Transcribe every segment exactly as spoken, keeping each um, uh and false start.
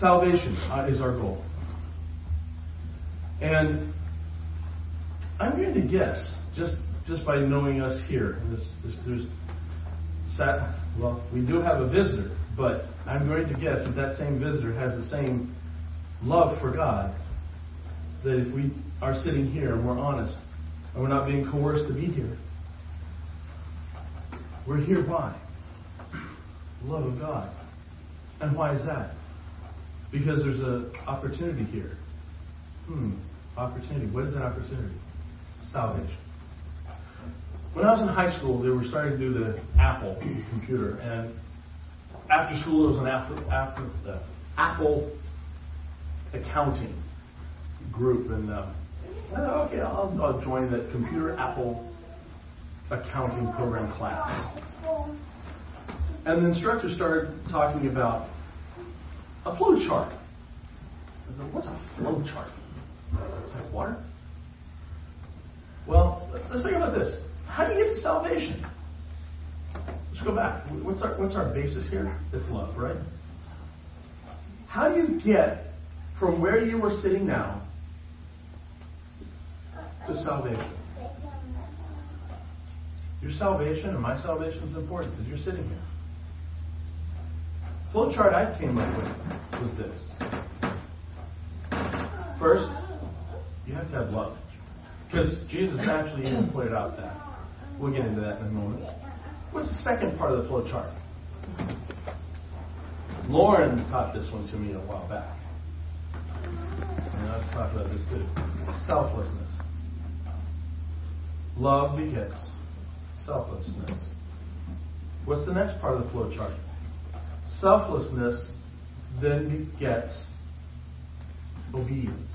salvation uh, is our goal. And I'm going to guess, just just by knowing us here, and this, this, there's sat, well, we do have a visitor, but I'm going to guess that that same visitor has the same love for God, that if we are sitting here and we're honest, and we're not being coerced to be here, we're here why? The love of God. And why is that? Because there's an opportunity here. Hmm, opportunity. What is that opportunity? Salvation. When I was in high school, they were starting to do the Apple computer, and after school there was an Apple, after the Apple accounting group, and uh, okay, I'll, I'll join the computer Apple accounting program class. And the instructor started talking about a flow chart. I said, what's a flow chart? It's like water? Well, let's think about this. How do you get to salvation? Let's go back. What's our what's our basis here? It's love, right? How do you get from where you are sitting now to salvation? Your salvation and my salvation is important because you're sitting here. The flow chart I came up with was this. First, you have to have love. Because Jesus actually even pointed out that. We'll get into that in a moment. What's the second part of the flow chart? Lauren taught this one to me a while back. And I've talked about this too. Selflessness. Love begets selflessness. What's the next part of the flow chart? Selflessness then begets obedience.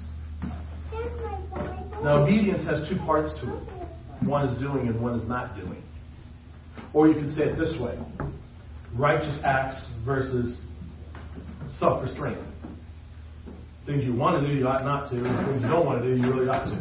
Now, obedience has two parts to it. One is doing and one is not doing. Or you could say it this way. Righteous acts versus self-restraint. Things you want to do, you ought not to. And things you don't want to do, you really ought to.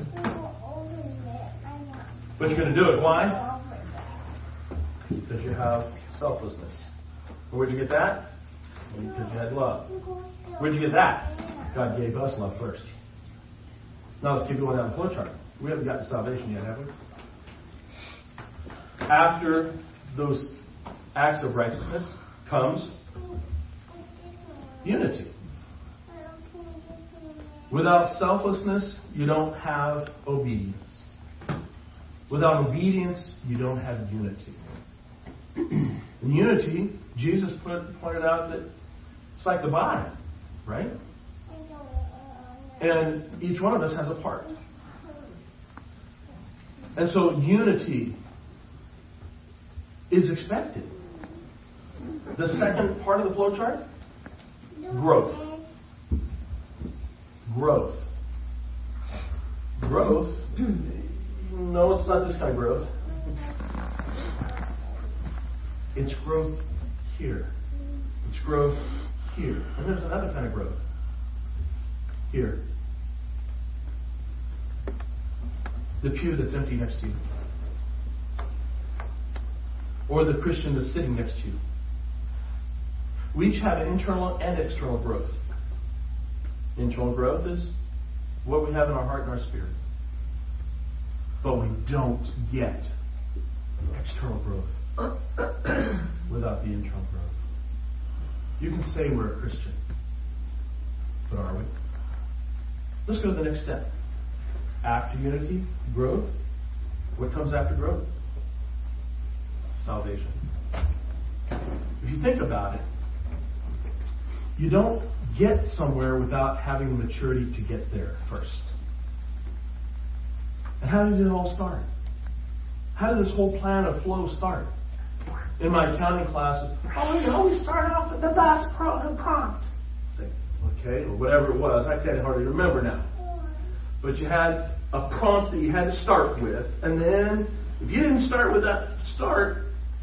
But you're going to do it. Why? Because you have selflessness. And where'd you get that? Because you had love. Where'd you get that? God gave us love first. Now let's keep going down the flow chart. We haven't gotten to salvation yet, have we? After those acts of righteousness comes unity. Without selflessness, you don't have obedience. Without obedience, you don't have unity. In unity, Jesus put, pointed out that it's like the body, right? And each one of us has a part. And so unity is expected. The second part of the flow chart, growth. Growth. Growth. No, it's not this kind of growth. It's growth here. It's growth here. And there's another kind of growth. Here. The pew that's empty next to you. Or the Christian that's sitting next to you. We each have internal and external growth. Internal growth is what we have in our heart and our spirit. But we don't get external growth without the internal growth. You can say we're a Christian, but are we? Let's go to the next step. After unity, growth. What comes after growth? Salvation. If you think about it, you don't get somewhere without having the maturity to get there first. And how did it all start? How did this whole plan of flow start? In my accounting classes, oh, you always start off with the last prompt. Say, okay, or whatever it was. I can't hardly remember now. But you had a prompt that you had to start with, and then if you didn't start with that start,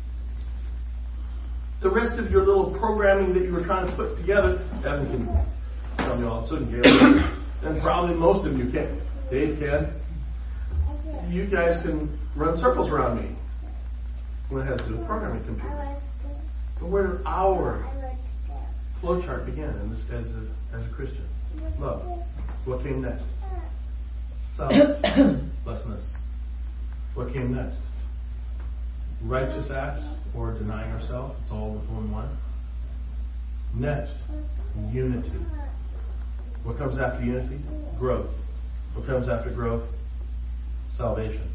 the rest of your little programming that you were trying to put together, Evan can tell me all, so can Gail, and probably most of you can. Dave can. You guys can run circles around me when it has to do with programming computer. But where did our flow chart began, and this guy's a, as a Christian. Love. What came next? Selflessness. What came next? Righteous acts or denying ourselves. It's all within one. Next, unity. What comes after unity? Growth. What comes after growth? Salvation.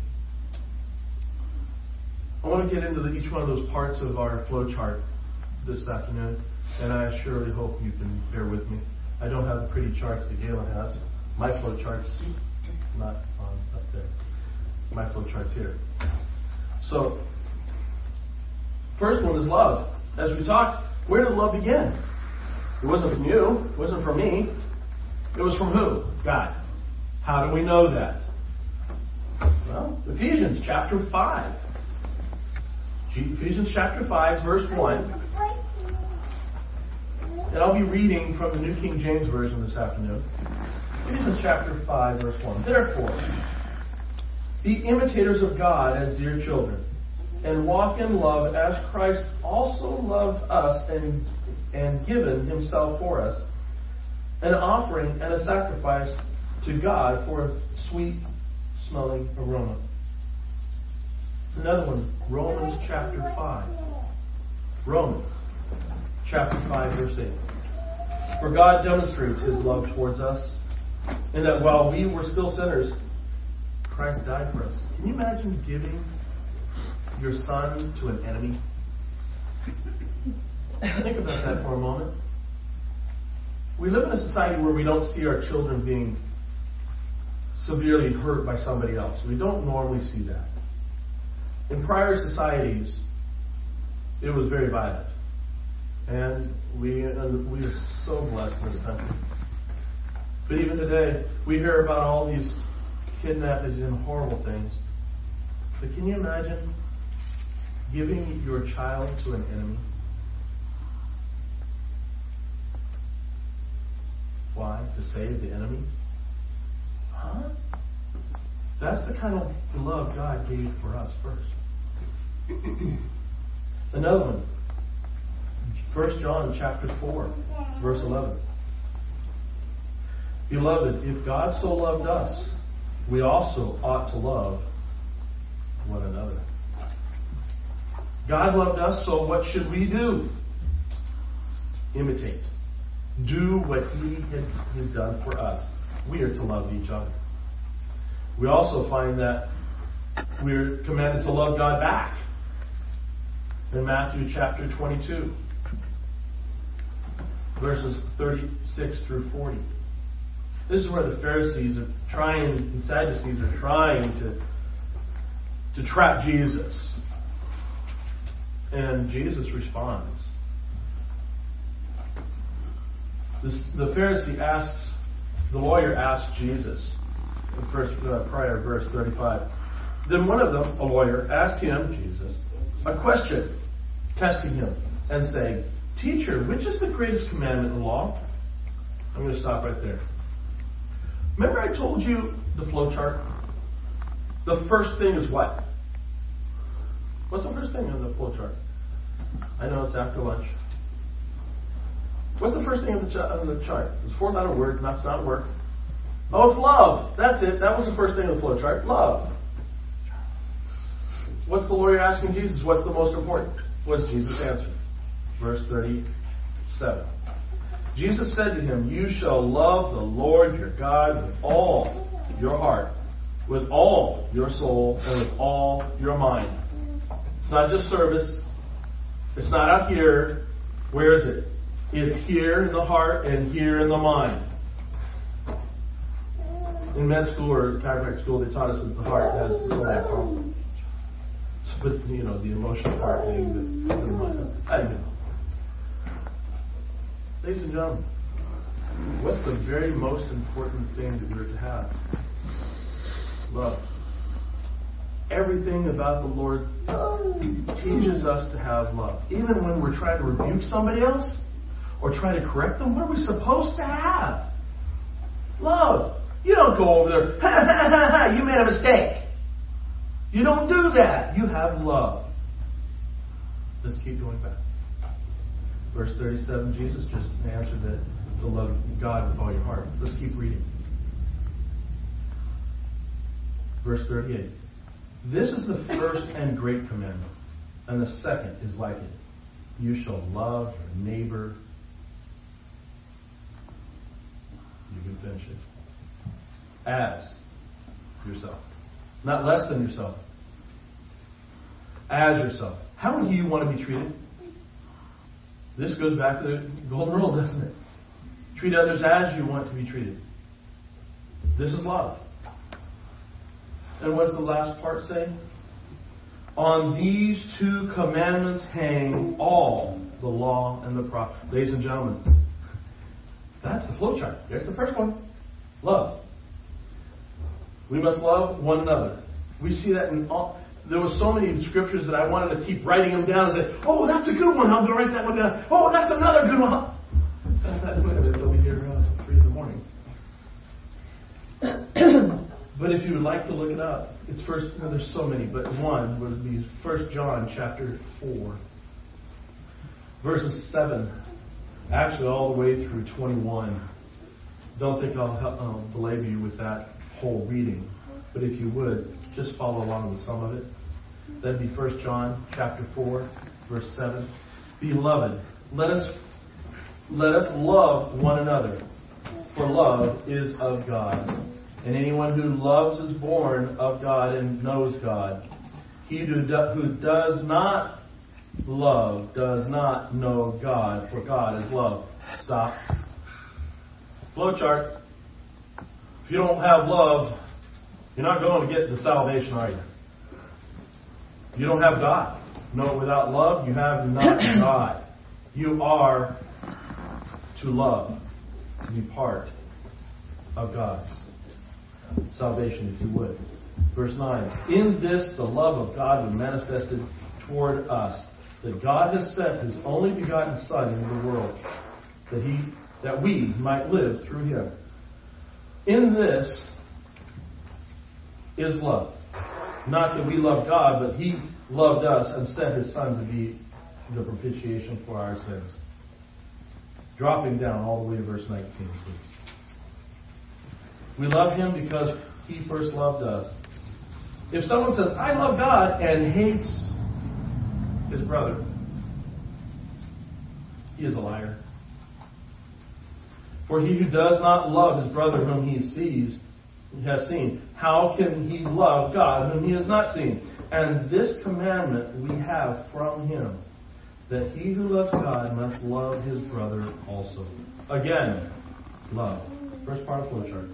I want to get into the, each one of those parts of our flow chart this afternoon, and I surely hope you can bear with me. I don't have the pretty charts that Galen has. My flow chart's not on up there. My flow chart's here. So, first one is love. As we talked, where did love begin? It wasn't from you. It wasn't from me. It was from who? God. How do we know that? Well, Ephesians chapter five. Ephesians chapter five, verse one. And I'll be reading from the New King James Version this afternoon. Ephesians chapter five, verse one. Therefore, be imitators of God as dear children, and walk in love as Christ also loved us and, and given himself for us, an offering and a sacrifice to God for a sweet smelling aroma. Another one, Romans chapter five. Romans chapter five, verse eight. For God demonstrates his love towards us, in that while we were still sinners, Christ died for us. Can you imagine giving your son to an enemy? Think about that for a moment. We live in a society where we don't see our children being severely hurt by somebody else. We don't normally see that. In prior societies, it was very violent. And we, and we are so blessed in this country. But even today, we hear about all these kidnappings and horrible things. But can you imagine giving your child to an enemy? Why? To save the enemy? Huh? That's the kind of love God gave for us first. Another one. First John chapter four, verse eleven. Beloved, if God so loved us, we also ought to love one another. God loved us, so what should we do? Imitate. Do what He has done for us. We are to love each other. We also find that we're commanded to love God back. In Matthew chapter twenty-two, verses thirty-six through forty. This is where the Pharisees are trying, and Sadducees are trying to, to trap Jesus. And Jesus responds. This, the Pharisee asks, the lawyer asks Jesus, the first uh, prior verse thirty-five. Then one of them, a lawyer, asked him, Jesus, a question, testing him, and saying, Teacher, which is the greatest commandment in the law? I'm going to stop right there. Remember I told you the flow chart? The first thing is what? What's the first thing on the flow chart? I know it's after lunch. What's the first thing on the, ch- on the chart? It's a four-letter word. That's not work. Oh, it's love. That's it. That was the first thing on the flow chart. Love. What's the lawyer asking Jesus? What's the most important? What's Jesus' answer? Verse thirty-seven. Jesus said to him, You shall love the Lord your God with all your heart, with all your soul, and with all your mind. It's not just service. It's not out here. Where is it? It's here in the heart and here in the mind. In med school or chiropractic school, they taught us that the heart has its own problem. But, you know, the emotional part thing that's in the mind. I don't know. Ladies and gentlemen, what's the very most important thing that we're to have? Love. Everything about the Lord teaches us to have love. Even when we're trying to rebuke somebody else or try to correct them, what are we supposed to have? Love. You don't go over there, ha ha ha ha, you made a mistake. You don't do that. You have love. Let's keep going back. Verse thirty-seven, Jesus just answered that to love God with all your heart. Let's keep reading. Verse thirty-eight. This is the first and great commandment, and the second is like it. You shall love your neighbor. You can finish it. As yourself. Not less than yourself. As yourself. How do you want to be treated? This goes back to the golden rule, doesn't it? Treat others as you want to be treated. This is love. And what's the last part say? On these two commandments hang all the law and the prophets. Ladies and gentlemen, that's the flowchart. There's the first one. Love. We must love one another. We see that in all. There were so many scriptures that I wanted to keep writing them down and say, oh, that's a good one. I'm going to write that one down. Oh, that's another good one. I'm not doing it until we get around to three in the morning. But if you would like to look it up, it's first. You know, there's so many, but one would be First John chapter four, verses seven, actually all the way through twenty-one. Don't think I'll, I'll belabor you with that whole reading, but if you would, just follow along with some of it. That'd be First John chapter four, verse seven. Beloved, let us let us love one another, for love is of God. And anyone who loves is born of God and knows God. He who, do, who does not love does not know God, for God is love. Stop. Flowchart. If you don't have love, you're not going to get the salvation, are you? You don't have God. No, without love, you have not God. You are to love, to be part of God's salvation, if you would. Verse nine. In this the love of God was manifested toward us, that God has sent His only begotten Son into the world, that He that we might live through Him. In this is love. Not that we love God, but He loved us and sent His Son to be the propitiation for our sins. Dropping down all the way to verse nineteen, please. We love Him because He first loved us. If someone says, I love God, and hates his brother, he is a liar. For he who does not love his brother whom he sees, has seen, how can he love God whom he has not seen? And this commandment we have from Him, that he who loves God must love his brother also. Again, love. First part of the flowchart.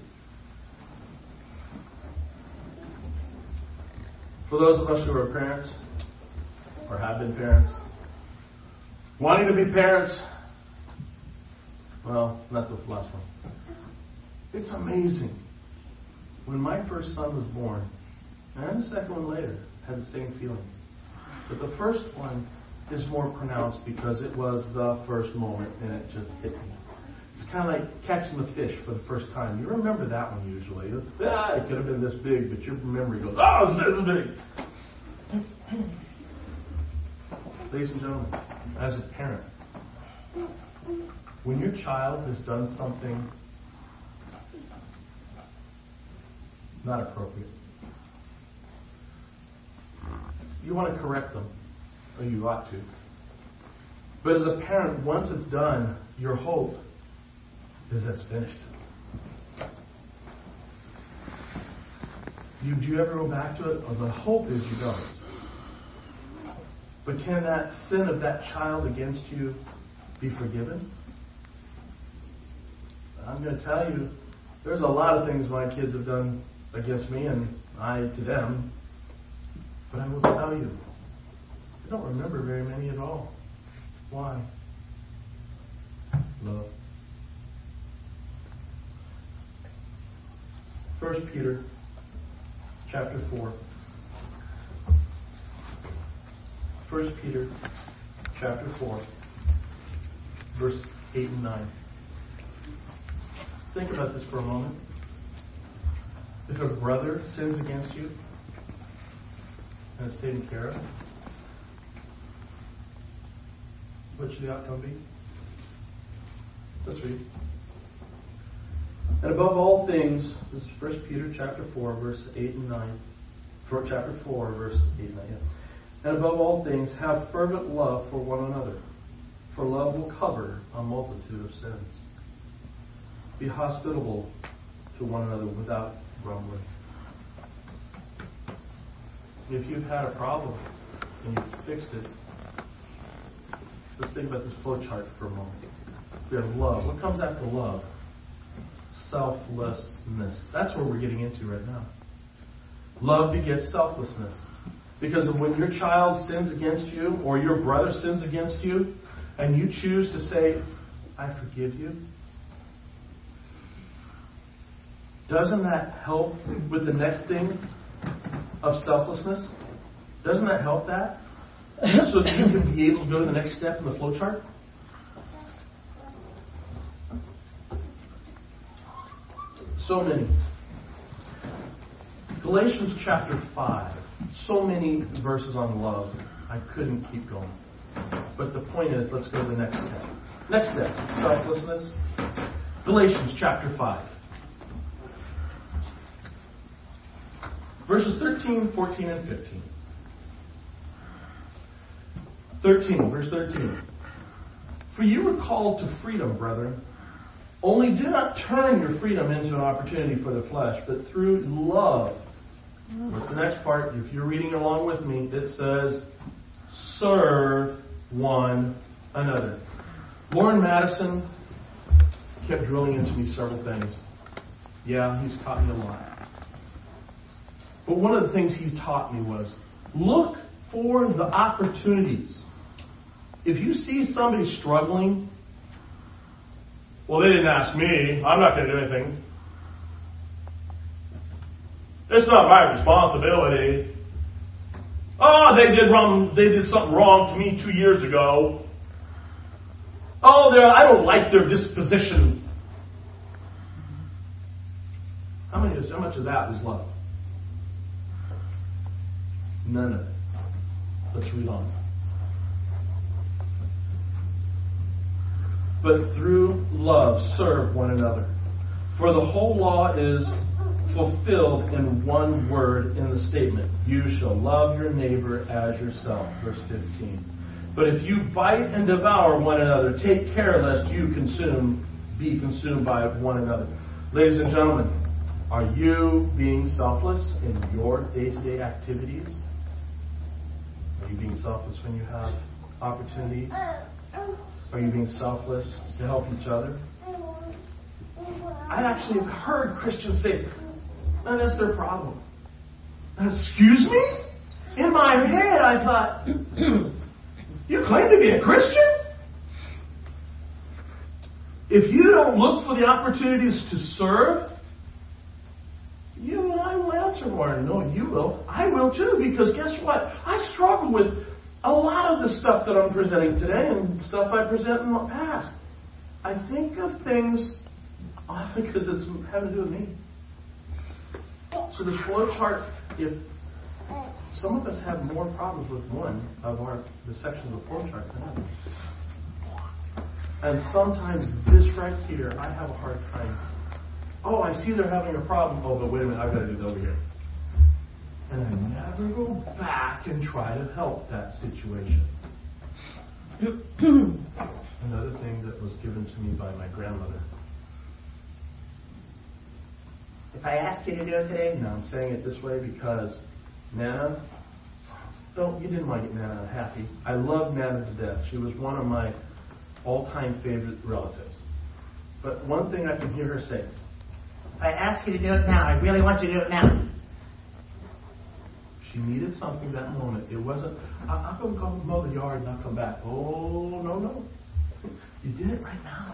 For those of us who are parents, or have been parents, wanting to be parents, well, not the last one. It's amazing. When my first son was born, and the second one later, had the same feeling. But the first one is more pronounced because it was the first moment and it just hit me. It's kind of like catching the fish for the first time. You remember that one usually. Ah, it could have been this big, but your memory goes, oh, it's this big. Ladies and gentlemen, as a parent, when your child has done something not appropriate, you want to correct them, or you ought to. But as a parent, once it's done, your hope is that it's finished. You, do you ever go back to it? Or the hope is you don't. But can that sin of that child against you be forgiven? I'm going to tell you, there's a lot of things my kids have done against me and I to them. But I will tell you, I don't remember very many at all. Why? Love. First Peter chapter four. First Peter chapter four, verse eight and nine. Think about this for a moment. If a brother sins against you and it's taken care of, What should the outcome be? Let's read. And above all things, this is First Peter chapter four, verse eight and nine. For chapter four, verse eight and nine. Yeah. And above all things, have fervent love for one another, for love will cover a multitude of sins. Be hospitable to one another without grumbling. If you've had a problem and you've fixed it, let's think about this flow chart for a moment. We have love. What comes after love? Selflessness. That's what we're getting into right now. Love begets selflessness. Because of when your child sins against you or your brother sins against you and you choose to say, I forgive you, doesn't that help with the next thing of selflessness? Doesn't that help that? So that you can be able to go to the next step in the flow chart? So many. Galatians chapter five. So many verses on love. I couldn't keep going. But the point is, let's go to the next step. Next step, selflessness. Galatians chapter five. Verses thirteen, fourteen, and fifteen. thirteen, verse thirteen. For you were called to freedom, brethren. Only do not turn your freedom into an opportunity for the flesh, but through love. What's the next part? If you're reading along with me, it says, serve one another. Lauren Madison kept drilling into me several things. Yeah, he's taught me a lot. But one of the things he taught me was, look for the opportunities. If you see somebody struggling, well, they didn't ask me. I'm not going to do anything. It's not my responsibility. Oh, they did wrong. They did something wrong to me two years ago. Oh, I don't like their disposition. How many? How much of that is love? None of it. Let's read on. But through love serve one another. For the whole law is fulfilled in one word in the statement, you shall love your neighbor as yourself. Verse fifteen. But if you bite and devour one another, take care lest you consume, be consumed by one another. Ladies and gentlemen, are you being selfless in your day-to-day activities? Are you being selfless when you have opportunity? Are you being selfless to help each other? I actually have heard Christians say, oh, that's their problem. Excuse me? In my head, I thought, you claim to be a Christian? If you don't look for the opportunities to serve, you and I will answer for it. No, you will. I will too, because guess what? I struggle with a lot of the stuff that I'm presenting today and stuff I present in the past. I think of things often because it's having to do with me. So this flow chart, if some of us have more problems with one of our the sections of the flow chart than others. And sometimes this right here, I have a hard time. Oh, I see they're having a problem. Oh, but wait a minute, I've got to do that over here. And I never go back and try to help that situation. Another thing that was given to me by my grandmother. If I ask you to do it today, no, I'm saying it this way because Nana, don't, you didn't want to get Nana happy. I love Nana to death. She was one of my all-time favorite relatives. But one thing I can hear her say, if I ask you to do it now, I really want you to do it now. She needed something that moment. It wasn't, I'm going to go mow the yard and I'll come back. Oh, no, no. You did it right now.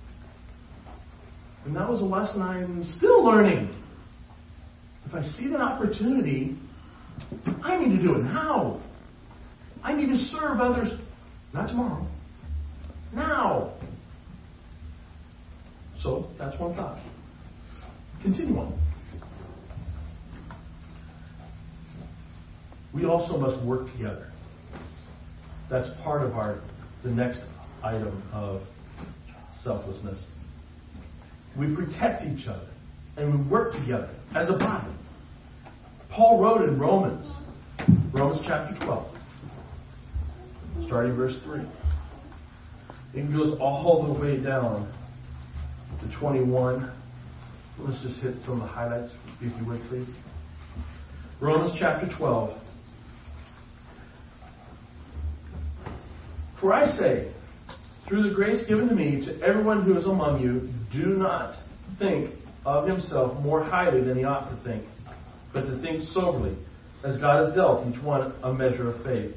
And that was a lesson I'm still learning. If I see an opportunity, I need to do it now. I need to serve others, not tomorrow, now. So that's one thought. Continue on. We also must work together. That's part of our the next item of selflessness. We protect each other and we work together as a body. Paul wrote in Romans, Romans chapter twelve, starting verse three. It goes all the way down to twenty-one. Let's just hit some of the highlights, if you would, please. Romans chapter twelve. For I say, through the grace given to me, to everyone who is among you, do not think of himself more highly than he ought to think, but to think soberly, as God has dealt each one a measure of faith.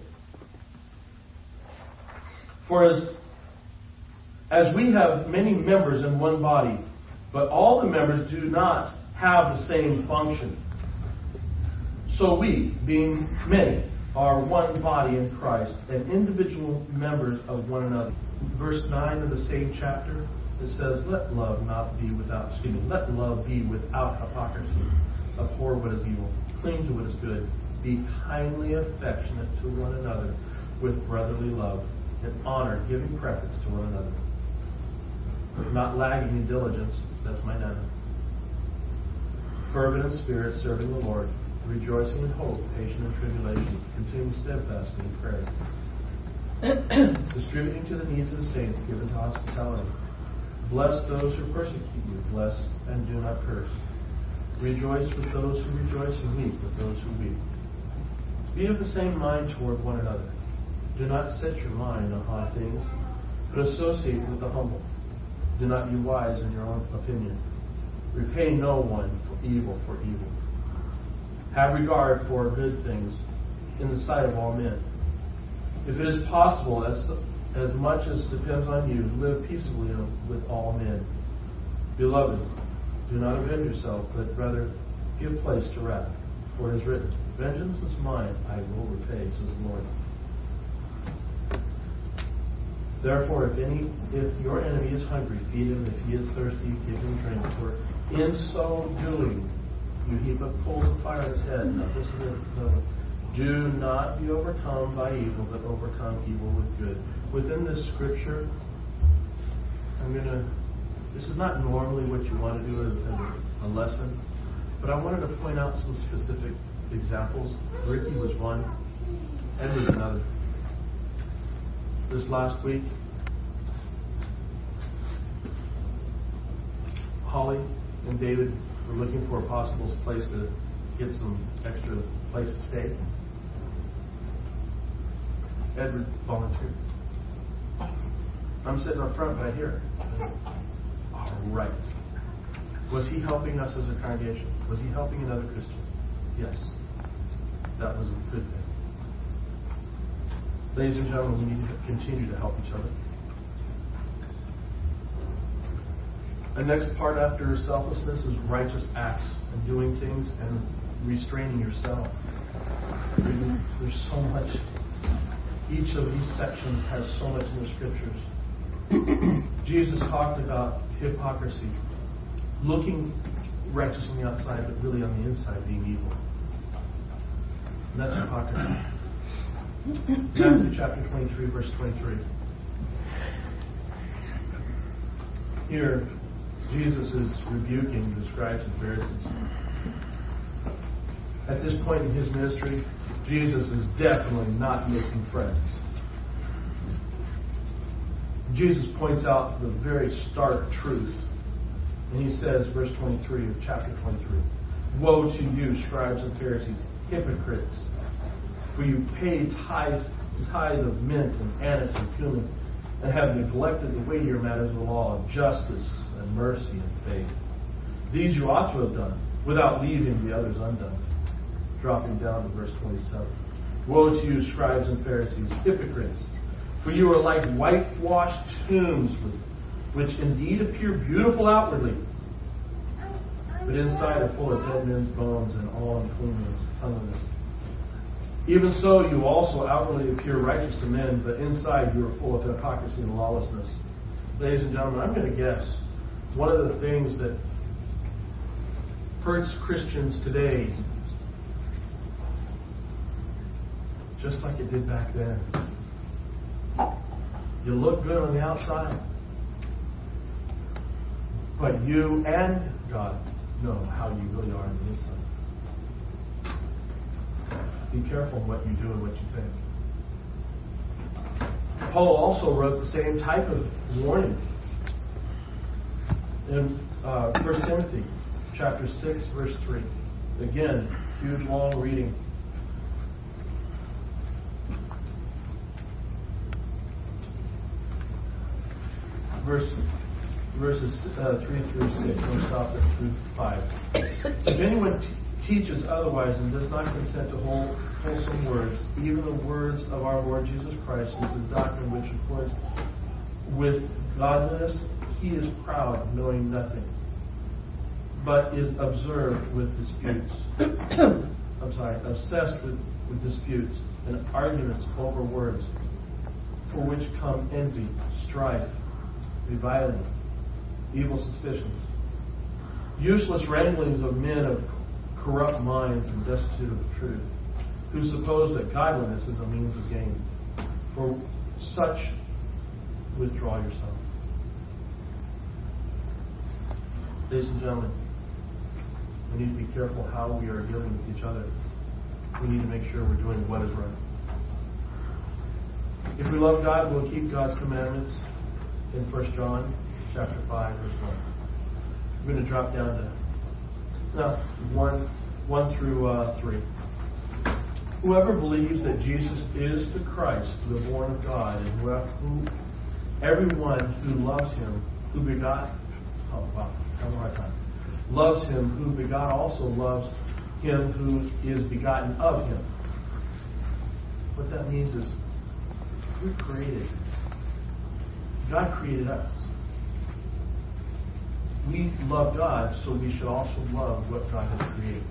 For as, as we have many members in one body, but all the members do not have the same function, so we, being many, are one body in Christ and individual members of one another. Verse nine of the same chapter, it says, let love not be without, excuse me, let love be without hypocrisy. Abhor what is evil, cling to what is good, be kindly affectionate to one another with brotherly love, and honor, giving preference to one another. Not lagging in diligence, that's my nana. Fervent in spirit, serving the Lord, rejoicing in hope, patient in tribulation, continuing steadfastly in prayer. Distributing to the needs of the saints, given to hospitality. Bless those who persecute you, bless and do not curse. Rejoice with those who rejoice and weep with those who weep. Be of the same mind toward one another. Do not set your mind on high things, but associate with the humble. Do not be wise in your own opinion. Repay no one for evil for evil. Have regard for good things in the sight of all men. If it is possible, as, as much as depends on you, live peaceably with all men. Beloved, do not avenge yourself, but rather give place to wrath. For it is written, vengeance is mine, I will repay, says the Lord. Therefore, if any, if your enemy is hungry, feed him. If he is thirsty, give him drink. For in so doing, you heap up coals of fire on his head. Now, this is it. No. Do not be overcome by evil, but overcome evil with good. Within this scripture, I'm going to, this is not normally what you want to do as, as a, a lesson, but I wanted to point out some specific examples. Ricky was one, Ed was another. This last week, Holly and David were looking for a possible place to get some extra place to stay. Edward volunteered. I'm sitting up front, but I hear it. All right. Was he helping us as a congregation? Was he helping another Christian? Yes. That was a good thing. Ladies and gentlemen, we need to continue to help each other. The next part after selflessness is righteous acts and doing things and restraining yourself. There's so much. Each of these sections has so much in the scriptures. Jesus talked about hypocrisy, looking righteous on the outside, but really on the inside being evil. And that's hypocrisy. Matthew chapter twenty-three, verse twenty-three. Here, Jesus is rebuking the scribes and Pharisees. At this point in his ministry, Jesus is definitely not making friends. Jesus points out the very stark truth. And he says, verse twenty-three of chapter twenty-three, woe to you, scribes and Pharisees, hypocrites! For you pay tithe, tithe of mint and anise and cumin, and have neglected the weightier matters of the law of justice and mercy and faith. These you ought to have done, without leaving the others undone. Dropping down to verse twenty-seven. Woe to you, scribes and Pharisees, hypocrites! For you are like whitewashed tombs, which indeed appear beautiful outwardly, but inside are full of dead men's bones and all uncleanness. Even so, you also outwardly appear righteous to men, but inside you are full of hypocrisy and lawlessness. Ladies and gentlemen, I'm going to guess one of the things that hurts Christians today, just like it did back then, You look good on the outside. But you and God know how you really are on the inside. Be careful what you do and what you think. Paul also wrote the same type of warning in uh, First Timothy chapter six, verse three. Again, huge long reading. Verse, verses uh, three through six. We'll stop at through five. If anyone t- teaches otherwise and does not consent to whole, wholesome words, even the words of our Lord Jesus Christ, which is a doctrine which accords with godliness, he is proud, knowing nothing, but is observed with disputes. I'm sorry, obsessed with, with disputes and arguments over words, for which come envy, strife, reviling, evil suspicions, useless wranglings of men of corrupt minds and destitute of the truth, who suppose that godliness is a means of gain. For such, withdraw yourself. Ladies and gentlemen, we need to be careful how we are dealing with each other. We need to make sure we're doing what is right. If we love God, we'll keep God's commandments in First John chapter five, verse one. We're going to drop down to no, one, one through uh, three. Whoever believes that Jesus is the Christ, the born of God, and whoever, who, everyone who loves him, who begot, oh wow, I have a hard time, loves him, who begot also loves him who is begotten of him. What that means is we're created. God created us. We love God, so we should also love what God has created.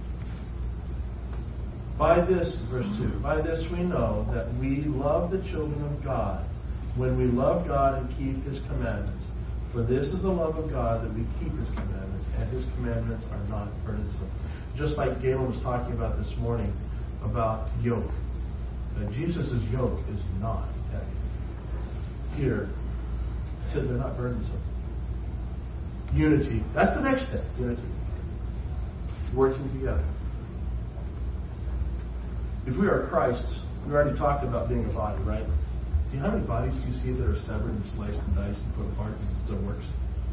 By this, verse two, by this we know that we love the children of God, when we love God and keep his commandments. For this is the love of God, that we keep his commandments, and his commandments are not burdensome. Just like Galen was talking about this morning, about yoke. That Jesus' yoke is not heavy. Here, they're not burdensome. Unity. That's the next step. Unity. Working together. If we are Christ, we already talked about being a body, right? Do you know how many bodies do you see that are severed and sliced and diced and put apart and it still works?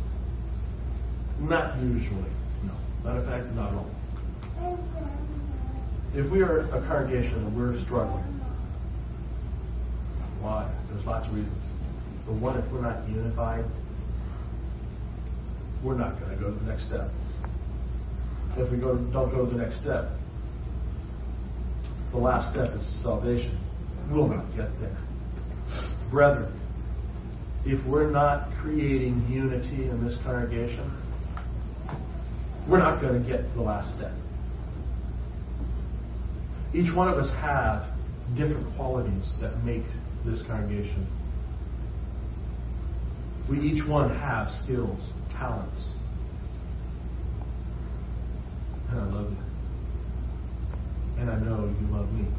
Not usually. No. Matter of fact, not at all. If we are a congregation and we're struggling, why? There's lots of reasons. But one, if we're not unified, we're not going to go to the next step. If we go, don't go to the next step, the last step is salvation. We'll not get there. Brethren, if we're not creating unity in this congregation, we're not going to get to the last step. Each one of us have different qualities that make this congregation. We each one have skills, talents. And I love you. And I know you love me.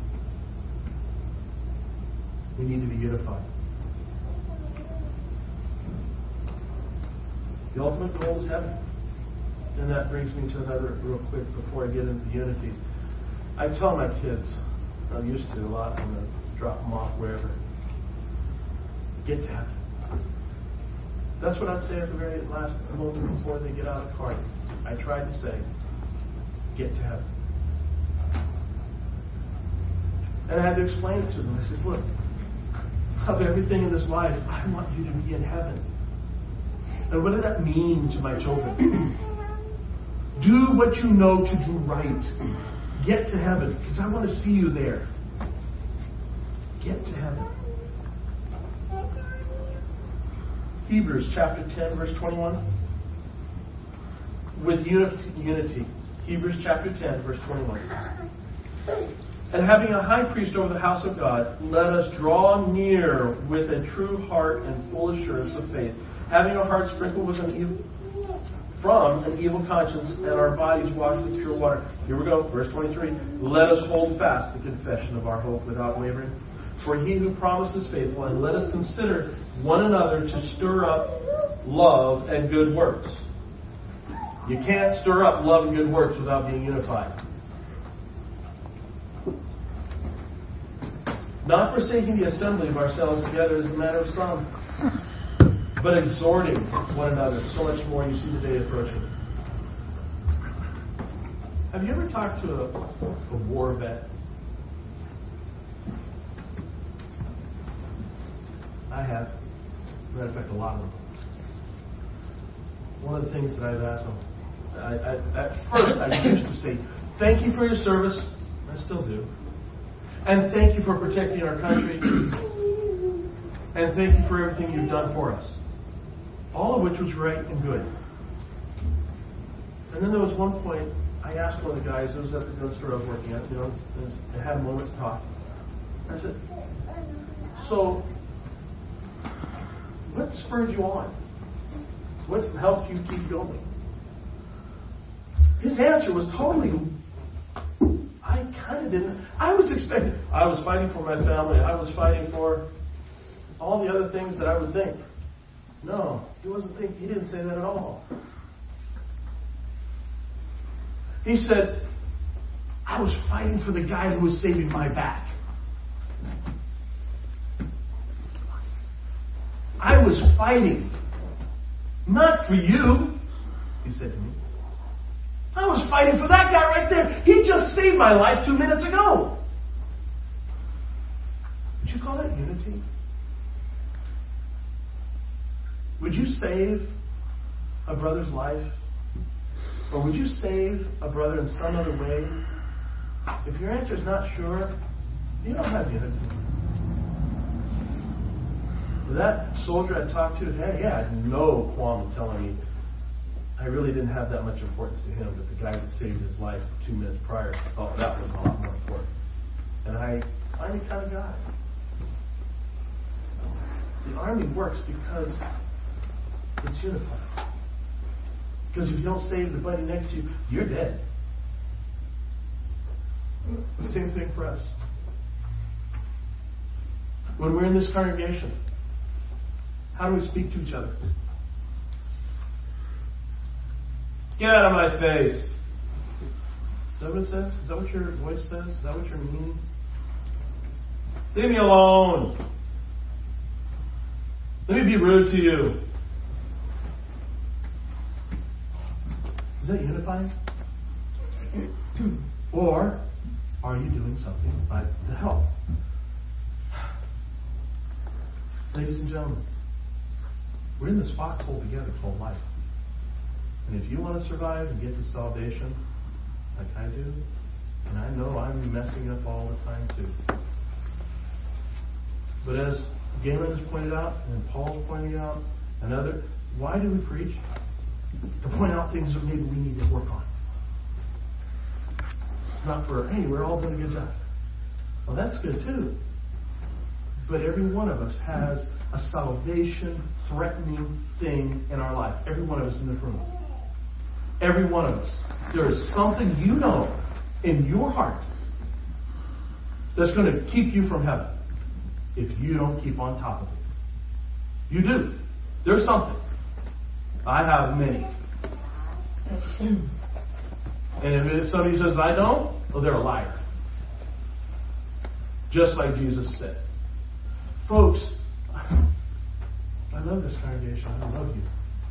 We need to be unified. The ultimate goal is heaven. And that brings me to another real quick before I get into unity. I tell my kids, I used to a lot, I'm going to drop them off wherever. Get to heaven. That's what I'd say at the very last moment before they get out of the car. I tried to say, get to heaven. And I had to explain it to them. I said, look, of everything in this life, I want you to be in heaven. And what did that mean to my children? Do what you know to do right. Get to heaven, because I want to see you there. Get to heaven. Hebrews chapter ten, verse twenty-one. With unity. Hebrews chapter ten, verse twenty-one. And having a high priest over the house of God, let us draw near with a true heart and full assurance of faith, having our hearts sprinkled with an evil, from an evil conscience, and our bodies washed with pure water. Here we go, verse twenty-three. Let us hold fast the confession of our hope without wavering, For he who promised is faithful, and let us consider one another to stir up love and good works. You can't stir up love and good works without being unified. Not forsaking the assembly of ourselves together as the manner of some, but exhorting one another. So much more, you see the day approaching. Have you ever talked to a, a war vet? I have. Matter of fact, a lot of them. One of the things that I've asked them, I, I, at first I used to say, thank you for your service. I still do. And thank you for protecting our country. And thank you for everything you've done for us. All of which was right and good. And then there was one point, I asked one of the guys, it was at the gun store I was working at, you know, I had a moment to talk. I said, so, what spurred you on? What helped you keep going? His answer was totally, I kind of didn't, I was expecting, I was fighting for my family, I was fighting for all the other things that I would think. No, he wasn't thinking, he didn't say that at all. He said, I was fighting for the guy who was saving my back. I was fighting, not for you, he said to me. I was fighting for that guy right there. He just saved my life two minutes ago. Would you call that unity? Would you save a brother's life? Or would you save a brother in some other way? If your answer is not sure, you don't have unity. That soldier I talked to, hey, yeah, I had no qualm telling me I really didn't have that much importance to him, but the guy that saved his life two minutes prior, I thought that was a lot more important. And I, I'm the kind of guy. The army works because it's unified. Because if you don't save the buddy next to you, you're dead. Same thing for us. When we're in this congregation, how do we speak to each other? Get out of my face. Is that what it says? Is that what your voice says? Is that what you're meaning? Leave me alone. Let me be rude to you. Is that unifying? Or are you doing something like to help? Ladies and gentlemen, we're in this foxhole together called life. And if you want to survive and get to salvation, like I do, and I know I'm messing up all the time too. But as Galen has pointed out, and Paul's pointing out, and other, why do we preach? To point out things that maybe we need to work on. It's not for, hey, we're all doing a good job. Well, that's good too. But every one of us has a salvation-threatening thing in our life. Every one of us in this room. Every one of us. There is something you know in your heart that's going to keep you from heaven if you don't keep on top of it. You do. There's something. I have many. And if somebody says I don't, well, they're a liar. Just like Jesus said. Folks, I love this congregation. I love you.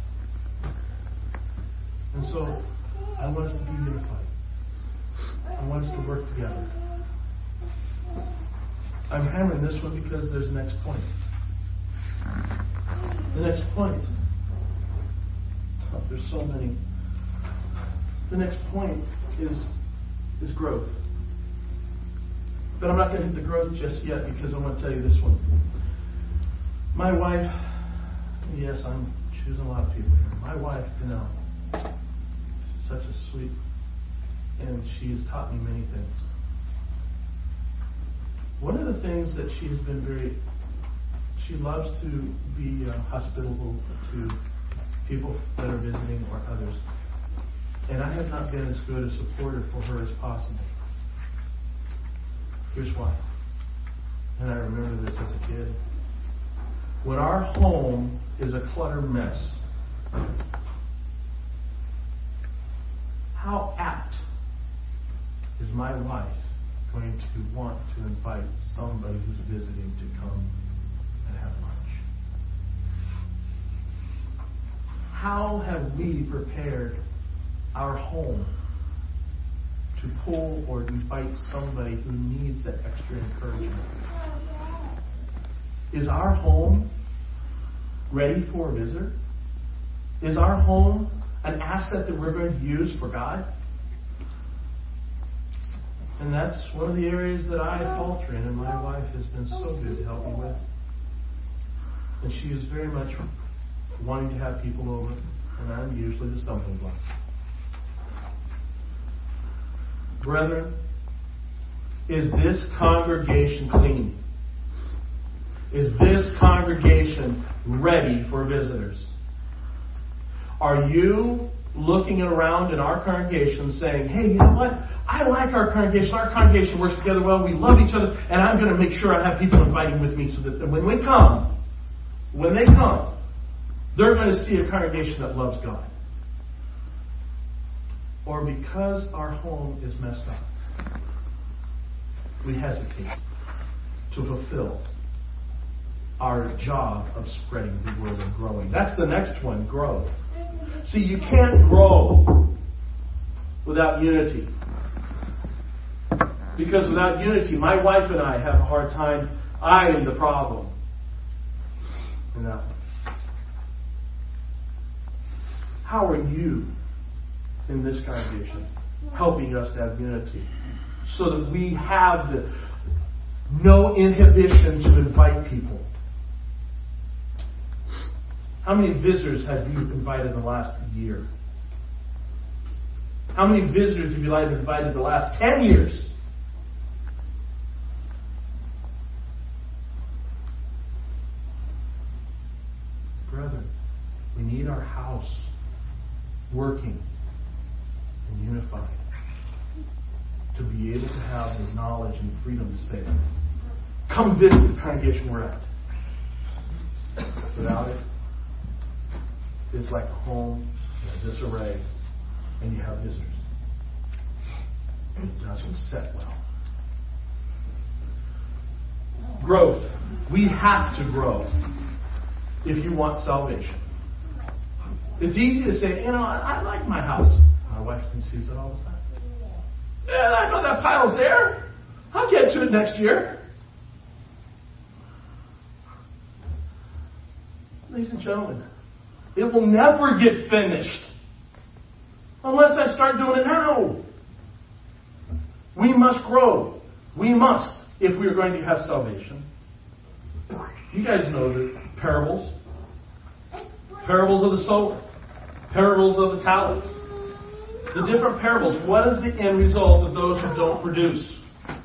And so, I want us to be unified. I want us to work together. I'm hammering this one because there's the next point. The next point. Oh, there's so many. The next point is, is growth. But I'm not going to hit the growth just yet because I want to tell you this one. My wife, yes, I'm choosing a lot of people here. My wife, Danelle, she's such a sweet, and she has taught me many things. One of the things that she has been very, she loves to be uh, hospitable to people that are visiting or others. And I have not been as good a supporter for her as possible. Here's why. and I remember this as a kid, when our home is a cluttered mess, how apt is my wife going to want to invite somebody who's visiting to come and have lunch? How have we prepared our home to pull or invite somebody who needs that extra encouragement? Is our home ready for a visitor? Is our home an asset that we're going to use for God? And that's one of the areas that I falter in, and my wife has been so good to help me with. And she is very much wanting to have people over, and I'm usually the stumbling block. Brethren, is this congregation clean? Is this congregation ready for visitors? Are you looking around in our congregation saying, hey, you know what? I like our congregation. Our congregation works together well. We love each other. And I'm going to make sure I have people inviting with me so that when we come, when they come, they're going to see a congregation that loves God. Or because our home is messed up, we hesitate to fulfill our job of spreading the word and growing. That's the next one, grow. See, you can't grow without unity. Because without unity, my wife and I have a hard time. I am the problem in that one. How are you in this congregation helping us to have unity so that we have the, no inhibition to invite people? How many visitors have you invited in the last year? How many visitors have you invited in the last ten years? Brethren, we need our house working and unified to be able to have the knowledge and freedom to say, come visit the congregation we're at. Without it, it's like a home in a disarray, and you have visitors. It doesn't set well. Growth. We have to grow if you want salvation. It's easy to say, you know, I, I like my house. My wife sees it all the time. Yeah, I know that pile's there. I'll get to it next year. Ladies and gentlemen, it will never get finished unless I start doing it now. We must grow. We must, if we are going to have salvation. You guys know the parables. Parables of the sower. Parables of the talents. The different parables. What is the end result of those who don't produce?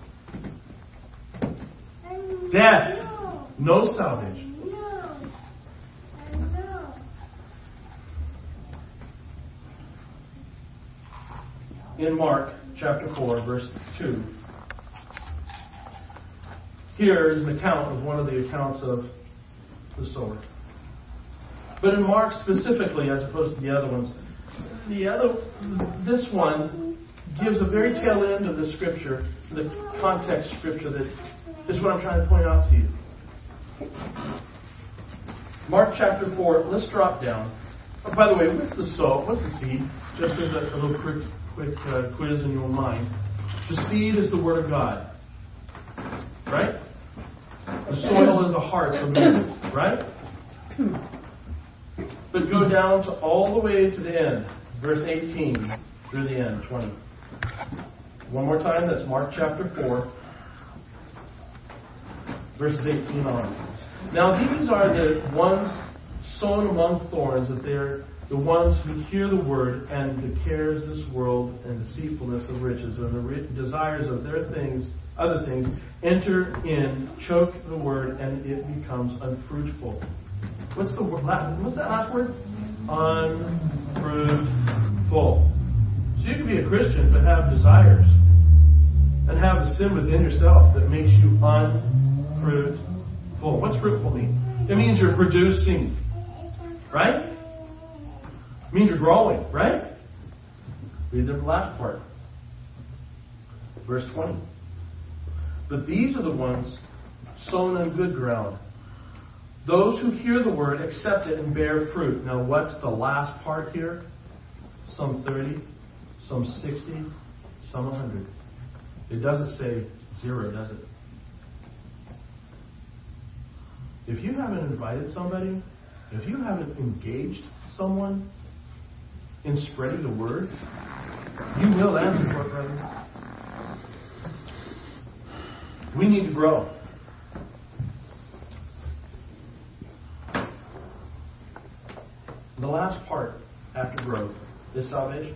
Death. No salvation. In Mark chapter four, verse two, here is an account of one of the accounts of the sower. But in Mark specifically, as opposed to the other ones, the other, this one gives a very tail end of the scripture, the context scripture that is what I'm trying to point out to you. Mark chapter four, let's drop down. Oh, by the way, what's the sow? What's the seed? Just as a, a little quick, quick uh, quiz in your mind. The seed is the Word of God. Right? The soil is the hearts of men. Right? But go down to all the way to the end. Verse eighteen through the end, twenty. One more time, that's Mark chapter four. Verses eighteen on. Now these are the ones sown among thorns, that they're the ones who hear the word, and the cares of this world and deceitfulness of riches and the ri- desires of their things, other things, enter in, choke the word, and it becomes unfruitful. What's the word? What's that last word? Unfruitful. So you can be a Christian but have desires and have a sin within yourself that makes you unfruitful. Fruitful. What's fruitful mean? It means you're producing. Right? It means you're growing. Right? Read the last part. Verse twenty. But these are the ones sown on good ground. Those who hear the word, accept it, and bear fruit. Now, what's the last part here? Some thirty, some sixty, some one hundred. It doesn't say zero, does it? If you haven't invited somebody, if you haven't engaged someone in spreading the word, you will answer for it, brother. We need to grow. The last part after growth is salvation.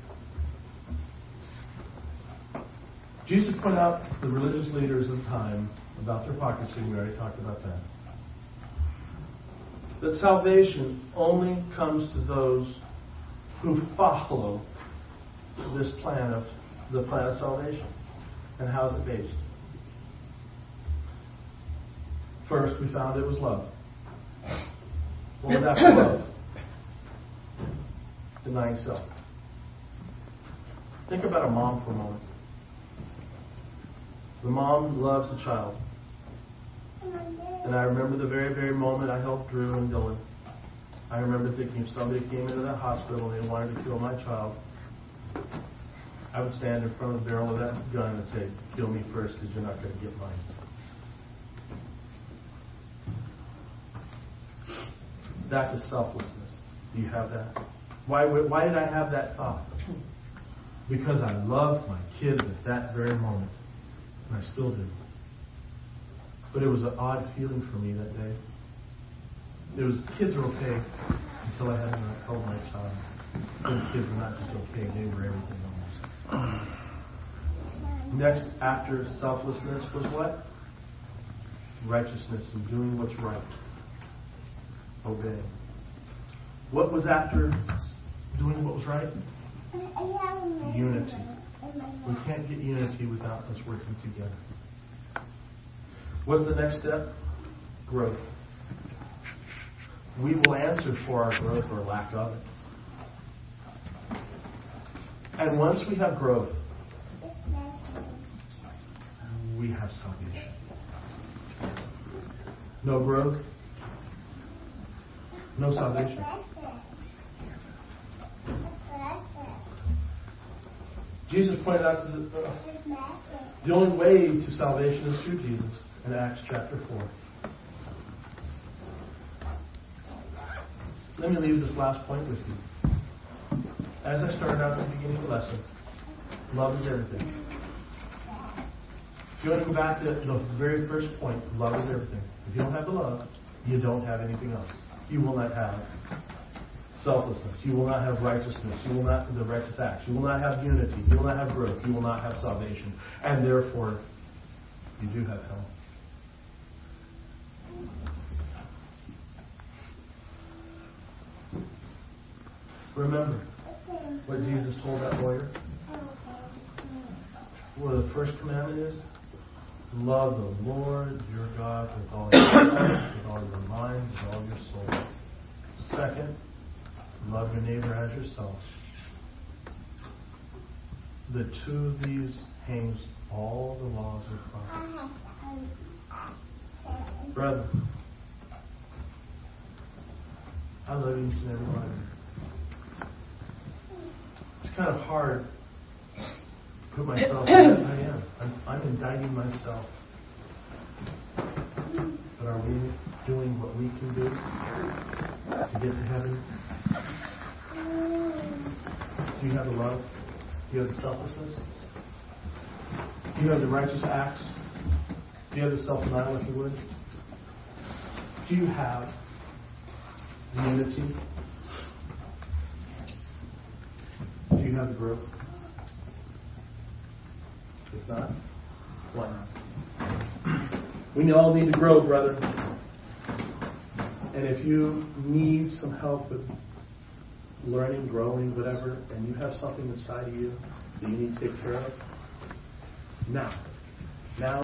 Jesus pointed out to the religious leaders of the time about their hypocrisy. We already talked about that. That salvation only comes to those who follow this plan of the plan of salvation. And how is it based? First, we found it was love. What was after love? Denying self. Think about a mom for a moment. The mom loves the child. And I remember the very, very moment I helped Drew and Dylan. I remember thinking if somebody came into that hospital and they wanted to kill my child, I would stand in front of the barrel of that gun and say, kill me first because you're not going to get mine. That's a selflessness. Do you have that? Why, why did I have that thought? Because I loved my kids at that very moment. And I still do. But it was an odd feeling for me that day. It was, kids are okay until I had to held my child. And the kids were not just okay, they were everything almost. Next, after selflessness was what? Righteousness and doing what's right. Obeying. What was after doing what was right? Unity. We can't get unity without us working together. What's the next step? Growth. We will answer for our growth or lack of it. And once we have growth, we have salvation. No growth, no salvation. Jesus pointed out to the, uh, the only way to salvation is through Jesus in Acts chapter four. Let me leave this last point with you. As I started out at the beginning of the lesson, love is everything. If you want to go back to the very first point, love is everything. If you don't have the love, you don't have anything else. You will not have selflessness. You will not have righteousness. You will not have the righteous acts. You will not have unity. You will not have growth. You will not have salvation. And therefore, you do have hell. Remember what Jesus told that lawyer? What the first commandment is? Love the Lord your God with all your heart, with all your mind, with all your soul. Second, love your neighbor as yourself. The two of these hangs all the laws of God. Brother, I love each and every one of you. It's kind of hard to put myself in. I am. I'm, I'm indicting myself. But are we doing what we can do to get to heaven? Do you have the love? Do you have the selflessness? Do you have the righteous acts? Do you have the self-denial, if you would? Do you have the unity? Do you have the growth? If not, why not? We all need to grow, brother. And if you need some help with learning, growing, whatever, and you have something inside of you that you need to take care of, now, now